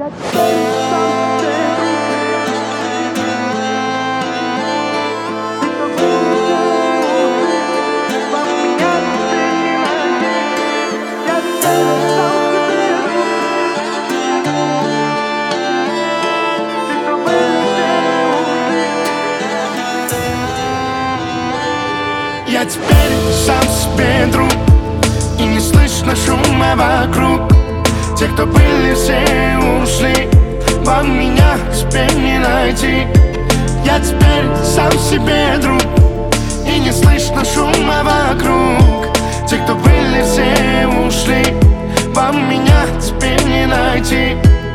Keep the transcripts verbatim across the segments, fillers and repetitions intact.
Я теперь сам себе друг, и не слышно шума вокруг. Те, кто были, все ушли, вам меня к себе не найти. Я теперь сам себе друг, и не слышно шума вокруг. Те, кто были, все ушли, вам меня теперь не найти.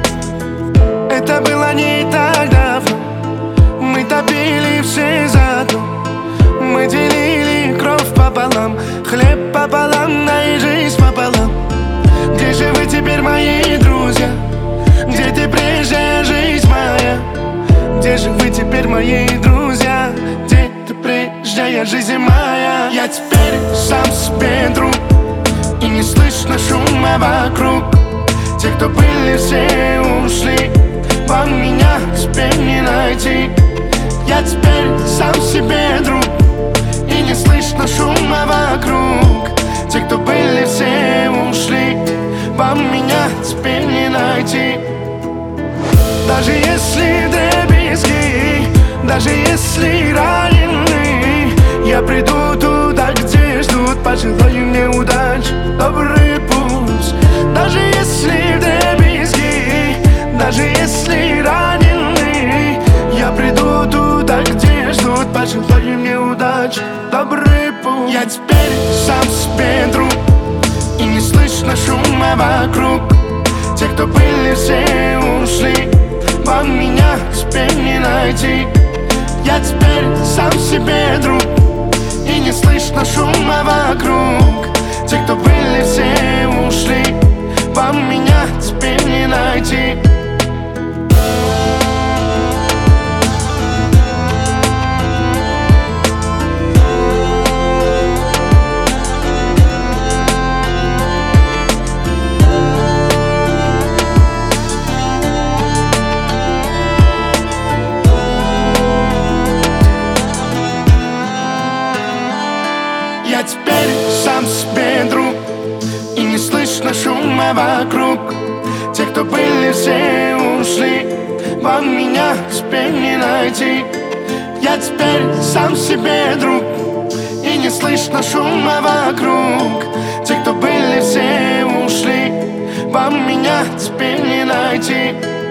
Это было не так давно, мы топили все заодно. Мы делили кровь пополам, хлеб пополам, да и жизнь пополам. Где же вы теперь, мои друзья? Где ты, прежняя жизнь моя? Где же вы теперь, мои друзья? Где ты, прежняя жизнь моя? Я теперь сам себе друг, и не слышно шума вокруг. Те, кто были, все ушли, вам меня к себе не найти. Я теперь сам себе друг, и не слышно шума вокруг. Те, кто были, все ушли, вам меня теперь не найти. Даже если вдребезги, даже если ранены, я приду туда, где ждут. Пожелаю мне удачи, добрый путь. Даже если вдребезги, даже если ранены, я приду туда, где ждут. Пожелаю мне удачи, добрый путь. Я теперь сам себе друг, и не слышно шума вокруг. Те, кто были, все ушли, вам меня к себе не найти. Я теперь сам себе друг, и не слышно шума вокруг. Те, кто были, все ушли, вам меня теперь не найти. Я теперь сам себе друг, и не слышно шума вокруг. Те, кто были, все ушли, вам меня к себе не найти. Я теперь сам себе друг, и не слышно шума вокруг. Те, кто были, все ушли, вам меня теперь не найти.